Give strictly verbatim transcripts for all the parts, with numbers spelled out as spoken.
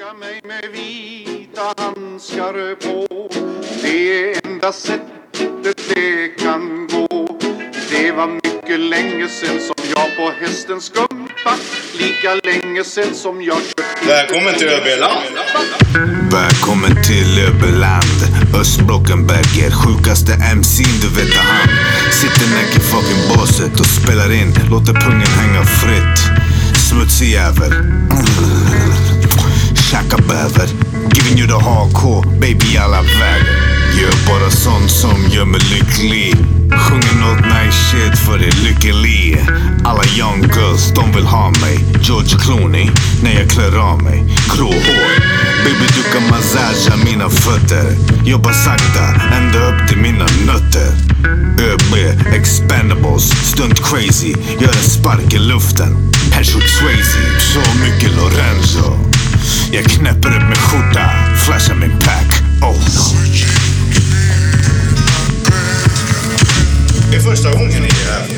Visa mig med vita handskar på. Det är enda sättet det kan gå. Det var mycket länge sen som jag på hästen skumpa. Lika länge sen som jag kört. Välkommen till Öberland. Välkommen till Öberland. Östblockenberger, sjukaste M C:n du vet han. Sitter näck i fucking båset och spelar in. Låter pungen hänga fritt. Smutsig jävel. Tjacka bäver. Giving you the hardcore, baby alla vägar. Gör bara sånt som gör mig lycklig. Sjunger något nice shit för det lycklig. Alla young girls, de vill ha mig. George Clooney, när jag klär av mig. Grå hår, baby du kan massagea mina fötter. Jobba sakta, ända upp till mina nötter. ÖB, expendables, stunt crazy. Gör en spark i luften, Patrick Swayze. Så mycket Lorenzo. Jag knäpper upp med skjorta, flashar min pack. Oh no. Det är första gången ni är här.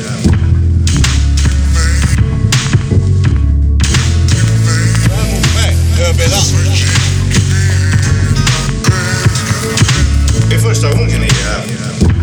Det är första gången ni är här.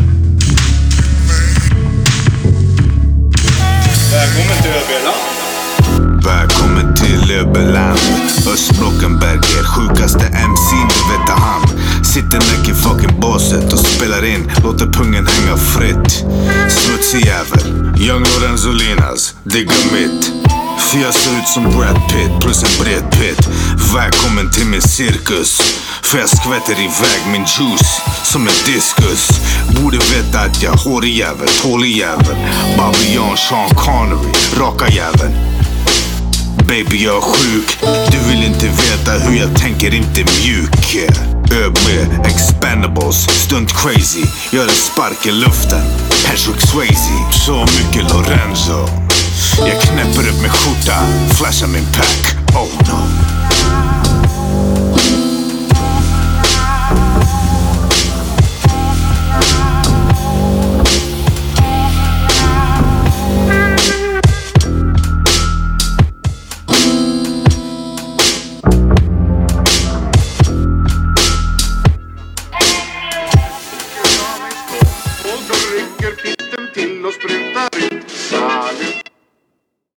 Välkommen till Öberland. Välkommen till Öberland. Östblockenberger, sjukaste M C:n du vet han. Sitter näck i fucking båset och spelar in. Låter pungen hänga fritt. Smutsig jävel. Young Lorenzolinas, digga mitt. För jag ser ut som Brad Pitt plus en bred pit. Välkommen till min cirkus. För jag skvätter iväg min juice som en diskus. Borde veta att jag hårig jävel, tålig jävel. Babylon, Sean Connery, raka jäveln. Baby jag är sjuk. Du vill inte veta hur jag tänker, inte mjuk. ÖB, expendables, stunt crazy. Gör en spark i luften, Patrick Swayze. Så mycket Lorenzo. Jag knäpper upp med skjorta, flashar min pack. Oh no.